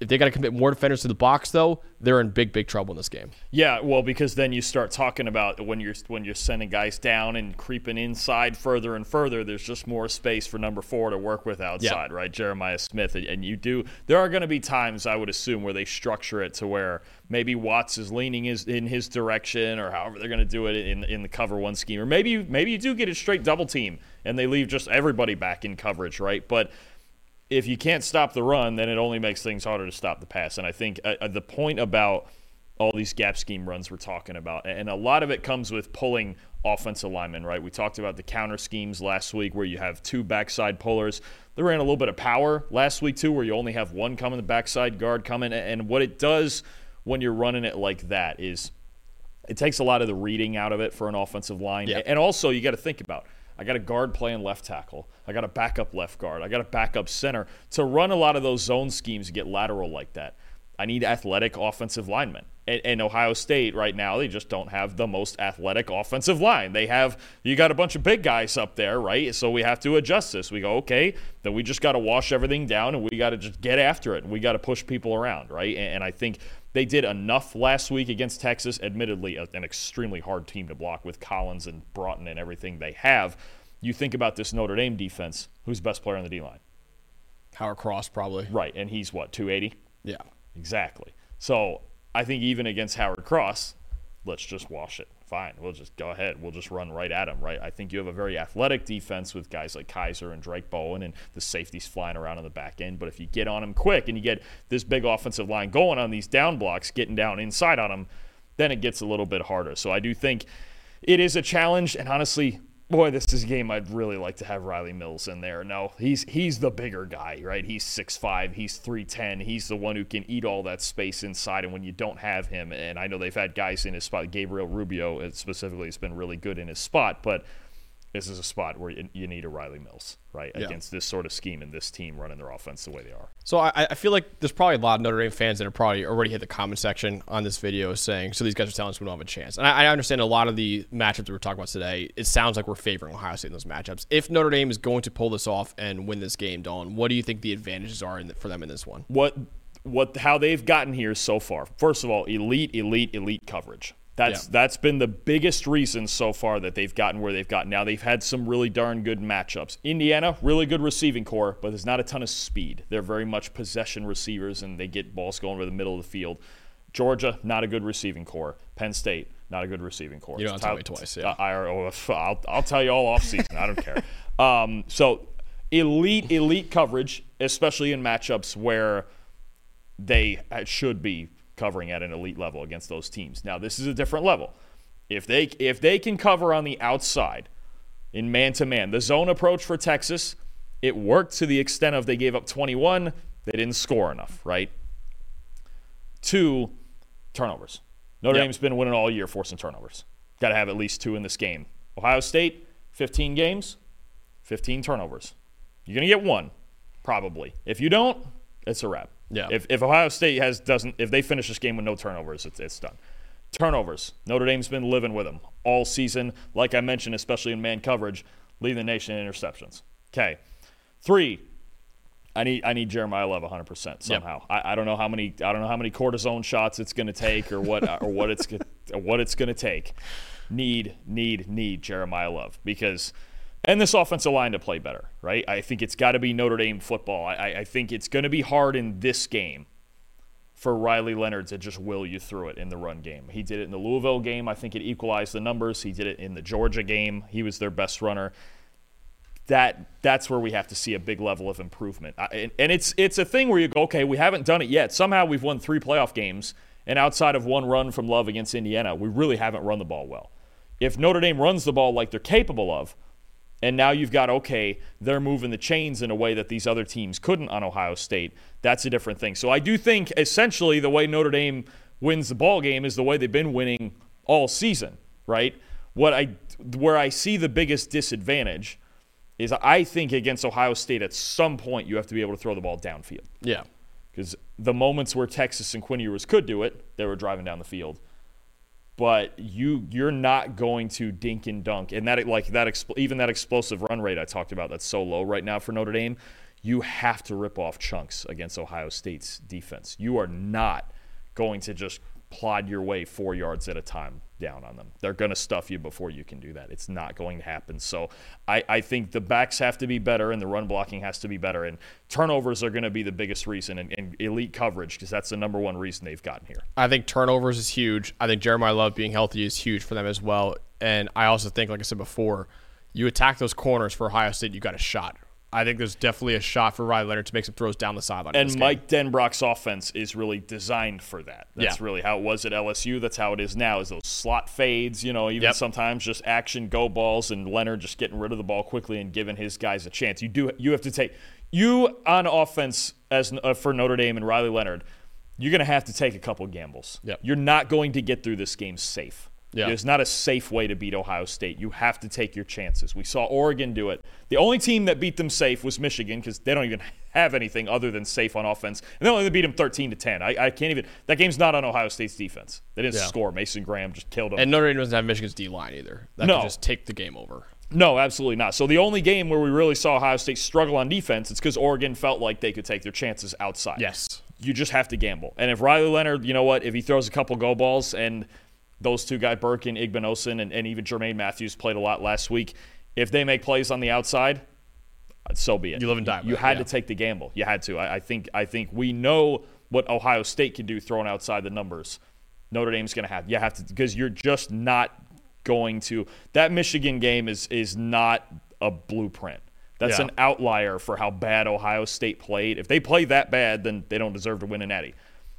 If they got to commit more defenders to the box, though, they're in big trouble in this game. Yeah, well, because then you start talking about when you're sending guys down and creeping inside further and further, there's just more space for number 4 to work with outside, right? Jeremiah Smith. And there are going to be times, I would assume, where they structure it to where maybe Watts is leaning in his direction, or however they're going to do it in the cover 1 scheme. Or maybe you do get a straight double team and they leave just everybody back in coverage, right? But if you can't stop the run, then it only makes things harder to stop the pass. And I think the point about all these gap scheme runs we're talking about, and a lot of it comes with pulling offensive linemen, right? We talked about the counter schemes last week where you have 2 backside pullers. They ran a little bit of power last week too, where you only have 1 coming, the backside guard coming. And what it does when you're running it like that is it takes a lot of the reading out of it for an offensive line. Yeah. And also you got to think about, I got a guard playing left tackle. I got a backup left guard. I got a backup center. To run a lot of those zone schemes and get lateral like that, I need athletic offensive linemen. And Ohio State right now, they just don't have the most athletic offensive line. You got a bunch of big guys up there, right? So we have to adjust this. We go, okay, then we just got to wash everything down and we got to just get after it. And we got to push people around, right? And I think they did enough last week against Texas, admittedly an extremely hard team to block with Collins and Broughton and everything they have. You think about this Notre Dame defense, who's the best player on the D-line? Howard Cross, probably. Right, and he's what, 280? Yeah. Exactly. So I think even against Howard Cross, let's just wash it. Fine, we'll just go ahead. We'll just run right at him, right? I think you have a very athletic defense with guys like Kaiser and Drake Bowen and the safeties flying around on the back end. But if you get on him quick and you get this big offensive line going on these down blocks, getting down inside on them, then it gets a little bit harder. So I do think it is a challenge. And honestly, boy, this is a game I'd really like to have Riley Mills in there. No, he's the bigger guy, right? He's 6'5", he's 310. He's the one who can eat all that space inside. And when you don't have him, and I know they've had guys in his spot, Gabriel Rubio specifically has been really good in his spot, but this is a spot where you need a Riley Mills, right, against this sort of scheme and this team running their offense the way they are. So I feel like there's probably a lot of Notre Dame fans that have probably already hit the comment section on this video saying, so these guys are telling us we don't have a chance. And I understand a lot of the matchups that we're talking about today, it sounds like we're favoring Ohio State in those matchups. If Notre Dame is going to pull this off and win this game, Dawn, what do you think the advantages are for them in this one? How they've gotten here so far. First of all, elite coverage. That's been the biggest reason so far that they've gotten where they've gotten. Now, they've had some really darn good matchups. Indiana, really good receiving core, but there's not a ton of speed. They're very much possession receivers, and they get balls going over the middle of the field. Georgia, not a good receiving core. Penn State, not a good receiving core. You don't have to tell me twice, yeah. I'll tell you all offseason. I don't care. So elite coverage, especially in matchups where they should be covering at an elite level against those teams. Now, this is a different level. If they can cover on the outside in man-to-man, the zone approach for Texas, it worked to the extent of they gave up 21. They didn't score enough, right? 2, turnovers. Notre Dame's been winning all year forcing turnovers. Got to have at least 2 in this game. Ohio State, 15 games, 15 turnovers. You're going to get 1, probably. If you don't, it's a wrap. Yeah. If Ohio State if they finish this game with no turnovers, it's done. Turnovers. Notre Dame's been living with them all season. Like I mentioned, especially in man coverage, leading the nation in interceptions. Okay. 3, I need Jeremiah Love 100% somehow. Yep. I don't know how many cortisone shots it's going to take or what it's going to take. Need Jeremiah Love because. And this offensive line to play better, right? I think it's got to be Notre Dame football. I think it's going to be hard in this game for Riley Leonard to just will you through it in the run game. He did it in the Louisville game. I think it equalized the numbers. He did it in the Georgia game. He was their best runner. That's where we have to see a big level of improvement. And it's a thing where you go, okay, we haven't done it yet. Somehow we've won 3 playoff games, and outside of 1 run from Love against Indiana, we really haven't run the ball well. If Notre Dame runs the ball like they're capable of, and now you've got, okay, they're moving the chains in a way that these other teams couldn't on Ohio State. That's a different thing. So I do think essentially the way Notre Dame wins the ball game is the way they've been winning all season, right? Where I see the biggest disadvantage is I think against Ohio State at some point you have to be able to throw the ball downfield. Yeah. Because the moments where Texas and Quinn Ewers could do it, they were driving down the field. But you're not going to dink and dunk, and even that explosive run rate I talked about that's so low right now for Notre Dame, you have to rip off chunks against Ohio State's defense. You are not going to just plod your way 4 yards at a time down on them. They're going to stuff you before you can do that. It's not going to happen. So I think the backs have to be better and the run blocking has to be better. And turnovers are going to be the biggest reason, and elite coverage, because that's the number one reason they've gotten here. I think turnovers is huge. I think Jeremiah Love being healthy is huge for them as well. And I also think, like I said before, you attack those corners for Ohio State, you got a shot. I think there's definitely a shot for Riley Leonard to make some throws down the sideline. And Mike Denbrock's offense is really designed for that. That's really how it was at LSU. That's how it is now, is those slot fades, even sometimes just action go balls and Leonard just getting rid of the ball quickly and giving his guys a chance. You have to take – you on offense as for Notre Dame and Riley Leonard, you're going to have to take a couple gambles. Yep. You're not going to get through this game safe. Yeah. There's not a safe way to beat Ohio State. You have to take your chances. We saw Oregon do it. The only team that beat them safe was Michigan, because they don't even have anything other than safe on offense. And they only beat them 13-10. I can't even – that game's not on Ohio State's defense. They didn't score. Mason Graham just killed them. And Notre Dame doesn't have Michigan's D-line either. That could just take the game over. No, absolutely not. So the only game where we really saw Ohio State struggle on defense, it's because Oregon felt like they could take their chances outside. Yes. You just have to gamble. And if Riley Leonard, you know what, if he throws a couple go balls and – those two guys, Burke and Igbinosun, and even Jermaine Matthews played a lot last week. If they make plays on the outside, so be it. You live and die. You had to take the gamble. You had to. I think we know what Ohio State can do throwing outside the numbers. Notre Dame's going to have. You have to, because you're just not going to. That Michigan game is not a blueprint. That's an outlier for how bad Ohio State played. If they play that bad, then they don't deserve to win a natty.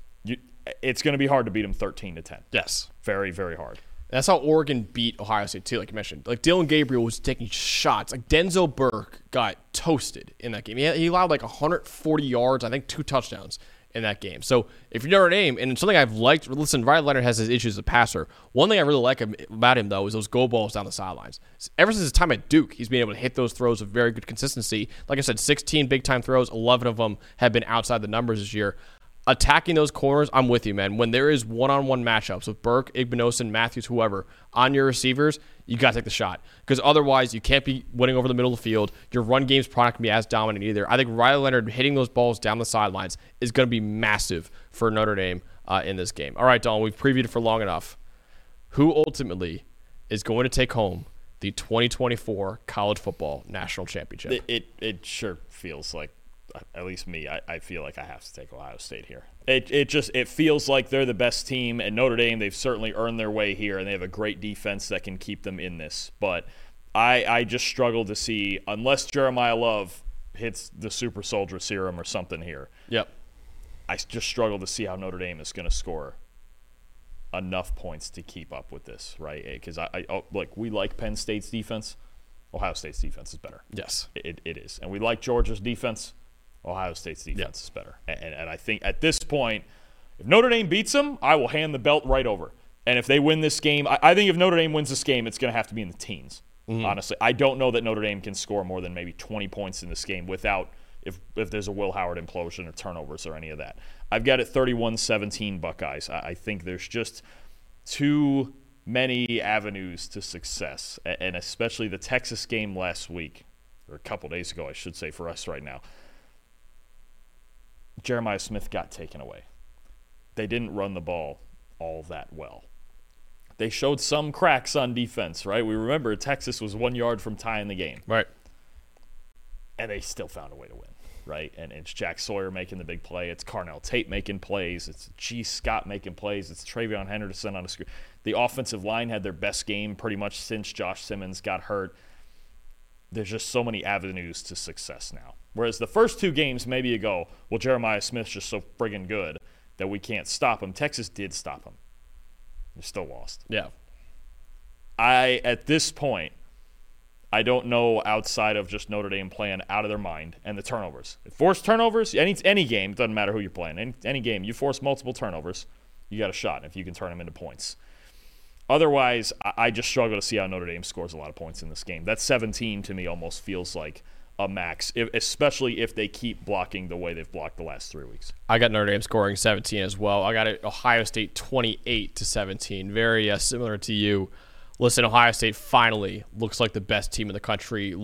It's going to be hard to beat them 13-10. Yes. Very, very hard. That's how Oregon beat Ohio State, too, like you mentioned. Like, Dylan Gabriel was taking shots. Like, Denzel Burke got toasted in that game. He allowed, 140 yards, I think 2 touchdowns in that game. So, if you're Notre Dame, and something I've liked, listen, Riley Leonard has his issues as a passer. One thing I really like about him, though, is those go balls down the sidelines. Ever since his time at Duke, he's been able to hit those throws with very good consistency. Like I said, 16 big-time throws, 11 of them have been outside the numbers this year. Attacking those corners, I'm with you, man. When there is one-on-one matchups with Burke, Igbinosun, Matthews, whoever, on your receivers, you got to take the shot. Because otherwise, you can't be winning over the middle of the field. Your run game's probably not going to be as dominant either. I think Riley Leonard hitting those balls down the sidelines is going to be massive for Notre Dame in this game. All right, Don, we've previewed it for long enough. Who ultimately is going to take home the 2024 College Football National Championship? It sure feels like, at least me, I feel like I have to take Ohio State here. It feels like they're the best team, and Notre Dame, they've certainly earned their way here, and they have a great defense that can keep them in this. But I just struggle to see, unless Jeremiah Love hits the super soldier serum or something here. Yep. I just struggle to see how Notre Dame is going to score enough points to keep up with this, right? Because look, we like Penn State's defense. Ohio State's defense is better. Yes. It is. And we like Georgia's defense. Ohio State's defense is better. And I think at this point, if Notre Dame beats them, I will hand the belt right over. And if they win this game, I think if Notre Dame wins this game, it's going to have to be in the teens, honestly. I don't know that Notre Dame can score more than maybe 20 points in this game without if there's a Will Howard implosion or turnovers or any of that. I've got it 31-17 Buckeyes. I think there's just too many avenues to success, and especially the Texas game last week, or a couple days ago, I should say, for us right now. Jeremiah Smith got taken away. They didn't run the ball all that well. They showed some cracks on defense, right? We remember Texas was 1 yard from tying the game. Right. And they still found a way to win, right? And it's Jack Sawyer making the big play. It's Carnell Tate making plays. It's G. Scott making plays. It's Travion Henderson on the screen. The offensive line had their best game pretty much since Josh Simmons got hurt. There's just so many avenues to success now. Whereas the first two games, maybe you go, well, Jeremiah Smith's just so friggin' good that we can't stop him. Texas did stop him. They still lost. Yeah. At this point, I don't know outside of just Notre Dame playing out of their mind and the turnovers. Forced turnovers, any game, it doesn't matter who you're playing. Any game, you force multiple turnovers, you got a shot if you can turn them into points. Otherwise, I just struggle to see how Notre Dame scores a lot of points in this game. That 17 to me almost feels like a max, especially if they keep blocking the way they've blocked the last 3 weeks. I got Notre Dame scoring 17 as well. I got it Ohio State 28-17. Very similar to you. Listen, Ohio State finally looks like the best team in the country, like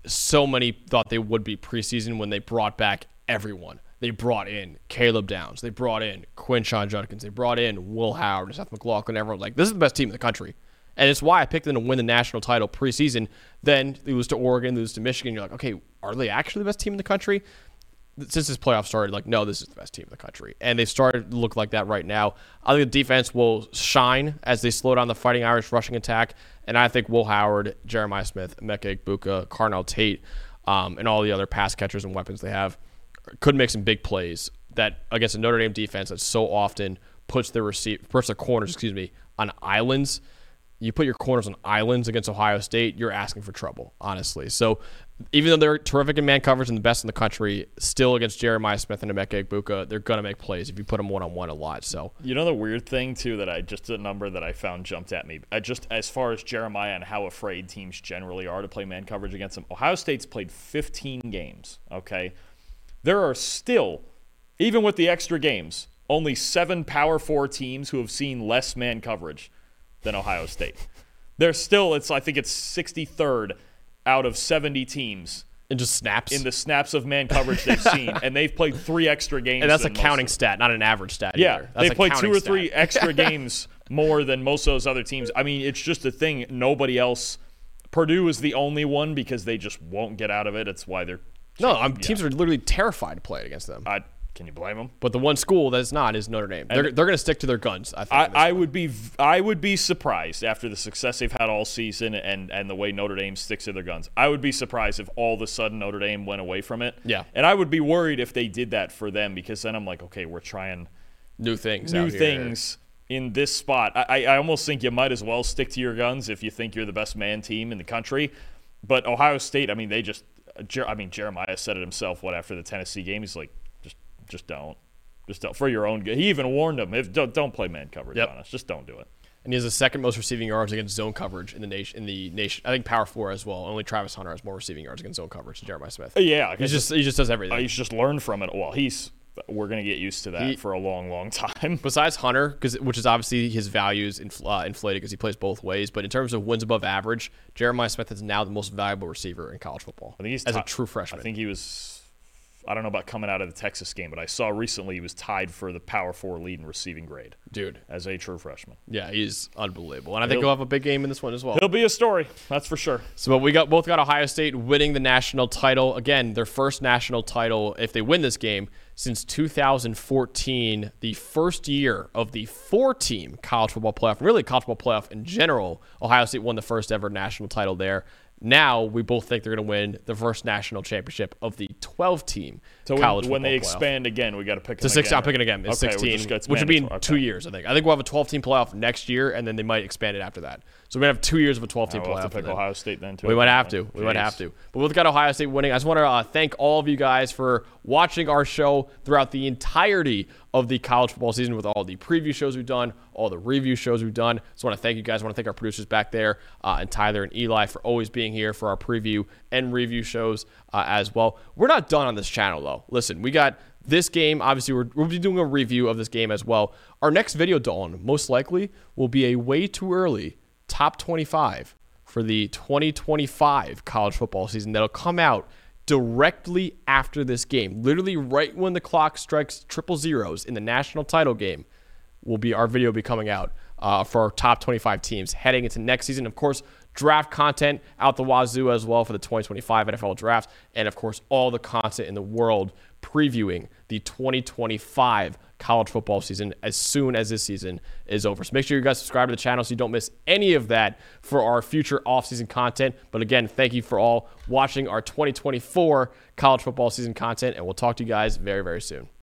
so many thought they would be preseason when they brought back everyone. They brought in Caleb Downs. They brought in Quinshon Judkins. They brought in Will Howard and Seth McLaughlin. Everyone like, this is the best team in the country. And it's why I picked them to win the national title preseason. Then they lose to Oregon, lose to Michigan. You're like, okay, are they actually the best team in the country? Since this playoff started, like, no, this is the best team in the country. And they've started to look like that right now. I think the defense will shine as they slow down the Fighting Irish rushing attack. And I think Will Howard, Jeremiah Smith, Emeka Egbuka, Carnell Tate, and all the other pass catchers and weapons they have could make some big plays that against a Notre Dame defense that so often puts their corners, on islands. You put your corners on islands against Ohio State, you're asking for trouble, honestly. So even though they're terrific in man coverage and the best in the country, still against Jeremiah Smith and Emeka Egbuka, they're going to make plays if you put them one-on-one a lot. So you know the weird thing, too, that a number that I found jumped at me, just as far as Jeremiah and how afraid teams generally are to play man coverage against him. Ohio State's played 15 games, okay? There are still, even with the extra games, only 7 Power 4 teams who have seen less man coverage than Ohio State. There's still, I think it's 63rd out of 70 teams. And just snaps? In the snaps of man coverage they've seen. And they've played 3 extra games. And that's a counting stat, not an average stat either. Yeah, they've played 2 or 3 extra games more than most of those other teams. I mean, it's just a thing. Nobody else. Purdue is the only one because they just won't get out of it. It's why they're... teams are literally terrified to play it against them. Can you blame them? But the one school that's not is Notre Dame. They're going to stick to their guns, I think. I would be surprised after the success they've had all season and the way Notre Dame sticks to their guns. I would be surprised if all of a sudden Notre Dame went away from it. Yeah. And I would be worried if they did that for them because then I'm like, okay, we're trying new things in this spot. I almost think you might as well stick to your guns if you think you're the best man team in the country. But Ohio State, I mean, Jeremiah said it himself, after the Tennessee game, he's like, just don't. Just don't. For your own good. He even warned them, don't play man coverage on us. Just don't do it. And he has the second most receiving yards against zone coverage in the nation. I think Power 4 as well. Only Travis Hunter has more receiving yards against zone coverage than Jeremiah Smith. Yeah. He just does everything. He's just learned from it. Well, we're going to get used to that for a long, long time. Besides Hunter, which is obviously his values inflated because he plays both ways, but in terms of wins above average, Jeremiah Smith is now the most valuable receiver in college football. I think he's as a true freshman. I think he was... I don't know about coming out of the Texas game, but I saw recently he was tied for the Power 4 lead in receiving grade. Dude. As a true freshman. Yeah, he's unbelievable. And I think he'll have a big game in this one as well. He'll be a story, that's for sure. So we both got Ohio State winning the national title. Again, their first national title, if they win this game, since 2014, the first year of the 4-team college football playoff, really college football playoff in general. Ohio State won the first ever national title there. Now we both think they're going to win the first national championship of the 12-team college football when they playoff. expand again, we got to pick them again. I'm picking again. It's 16, which would be in 2 years, I think. I think we'll have a 12-team playoff next year, and then they might expand it after that. So we're going to have 2 years of a 12-team playoff. We'll have to pick Ohio State then, too. We might have to. But we've got Ohio State winning. I just want to thank all of you guys for watching our show throughout the entirety of the college football season with all the preview shows we've done, all the review shows we've done. Just want to thank you guys. I want to thank our producers back there and Tyler and Eli for always being here for our preview and review shows as well. We're not done on this channel, though. Listen, we got this game. Obviously, we'll be doing a review of this game as well. Our next video, Dalton, most likely will be a way too early top 25 for the 2025 college football season that'll come out directly after this game. Literally right when the clock strikes triple zeros in the national title game our video will be coming out for our top 25 teams heading into next season. Of course, draft content out the wazoo as well for the 2025 NFL draft. And of course, all the content in the world previewing the 2025 college football season as soon as this season is over. So make sure you guys subscribe to the channel so you don't miss any of that for our future off-season content. But again, thank you for all watching our 2024 college football season content, and we'll talk to you guys very, very soon.